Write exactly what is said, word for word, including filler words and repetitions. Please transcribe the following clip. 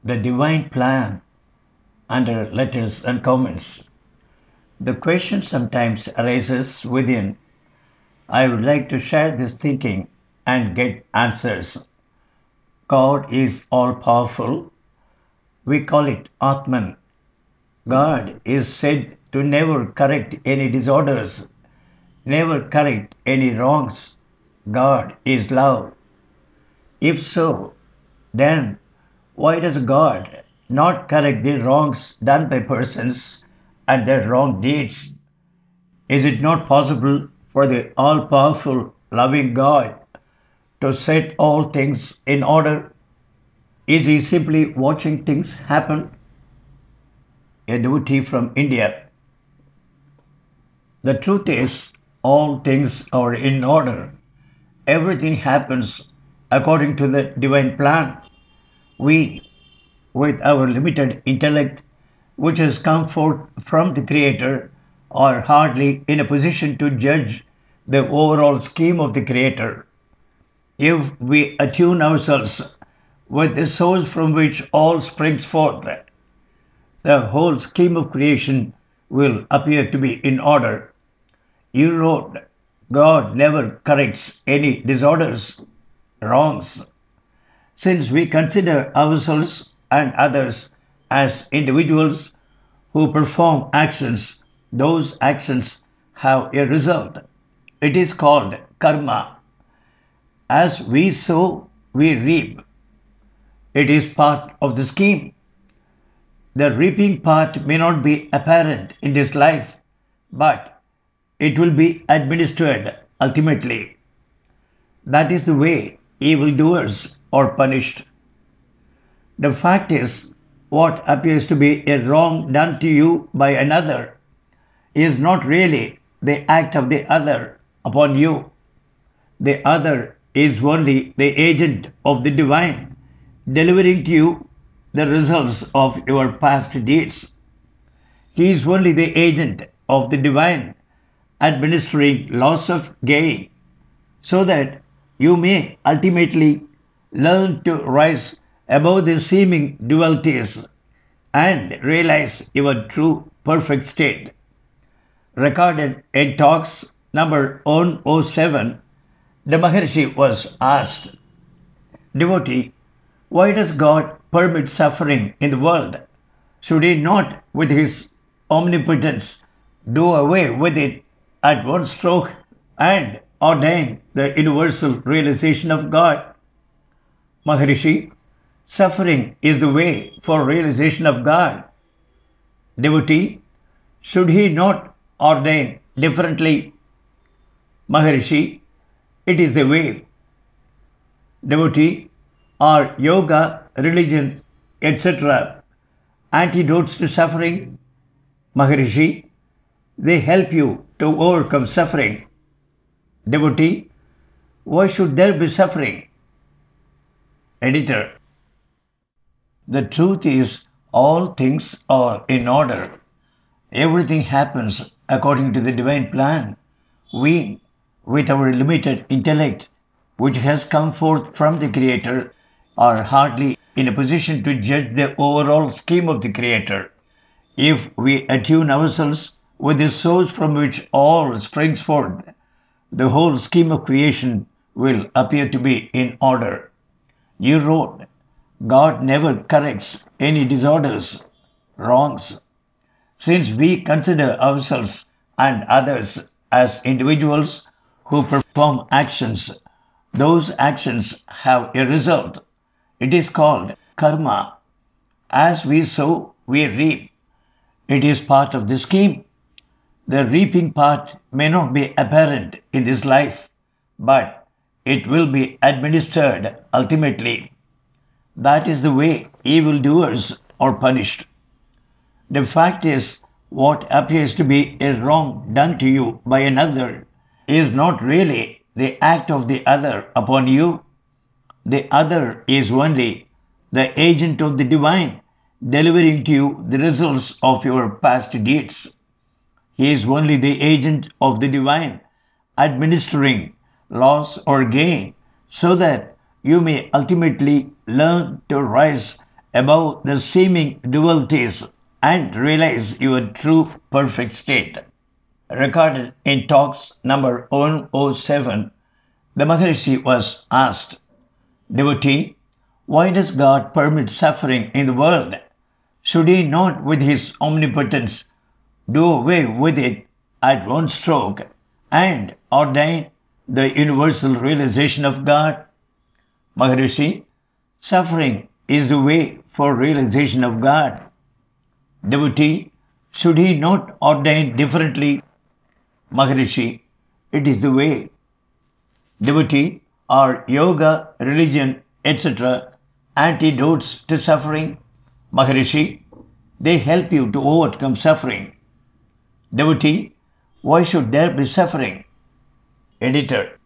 The divine plan under letters and comments. The question sometimes arises within. I would like to share this thinking and get answers. God is all powerful. We call it Atman. God is said to never correct any disorders, never correct any wrongs. God is love. If so, then why does God not correct the wrongs done by persons and their wrong deeds? Is it not possible for the all powerful, loving God to set all things in order? Is he simply watching things happen? A devotee from India. The truth is, all things are in order. Everything happens according to the divine plan. We, with our limited intellect, which has come forth from the Creator, are hardly in a position to judge the overall scheme of the Creator. If we attune ourselves with the source from which all springs forth, the whole scheme of creation will appear to be in order. You wrote, God never corrects any disorders, wrongs. Since we consider ourselves and others as individuals who perform actions, those actions have a result. It is called karma. As we sow, we reap. It is part of the scheme. The reaping part may not be apparent in this life, but it will be administered ultimately. That is the way evildoers are punished. The fact is, what appears to be a wrong done to you by another is not really the act of the other upon you. The other is only the agent of the divine, delivering to you the results of your past deeds. He is only the agent of the divine, administering laws of gain, so that you may ultimately learn to rise above the seeming dualities and realize your true perfect state. Recorded in talks number one oh seven, the Maharshi was asked, Devotee, why does God permit suffering in the world? Should he not, with his omnipotence, do away with it at one stroke and ordain the universal realization of God? Maharishi, suffering is the way for realization of God. Devotee, should he not ordain differently? Maharishi, it is the way. Devotee, are yoga, religion, et cetera antidotes to suffering? Maharishi, they help you to overcome suffering. Devotee, why should there be suffering? Editor, the truth is, all things are in order. Everything happens according to the divine plan. We, with our limited intellect, which has come forth from the Creator, are hardly in a position to judge the overall scheme of the Creator. If we attune ourselves with the source from which all springs forth, the whole scheme of creation will appear to be in order. You wrote, God never corrects any disorders, wrongs. Since we consider ourselves and others as individuals who perform actions, those actions have a result. It is called karma. As we sow, we reap. It is part of the scheme. The reaping part may not be apparent in this life, but it will be administered ultimately. That is the way evildoers are punished. The fact is, what appears to be a wrong done to you by another is not really the act of the other upon you. The other is only the agent of the divine, delivering to you the results of your past deeds. He is only the agent of the divine, administering loss or gain, so that you may ultimately learn to rise above the seeming dualities and realize your true perfect state. Recorded in talks number one oh seven, the Maharishi was asked, devotee, why does God permit suffering in the world? Should he not, with his omnipotence, do away with it at one stroke and ordain the universal realization of God? Maharishi, suffering is the way for realization of God. Devotee, should he not ordain differently? Maharishi, it is the way. Devotee, are yoga, religion, et cetera antidotes to suffering? Maharishi, they help you to overcome suffering. Devotee, why should there be suffering? Editor,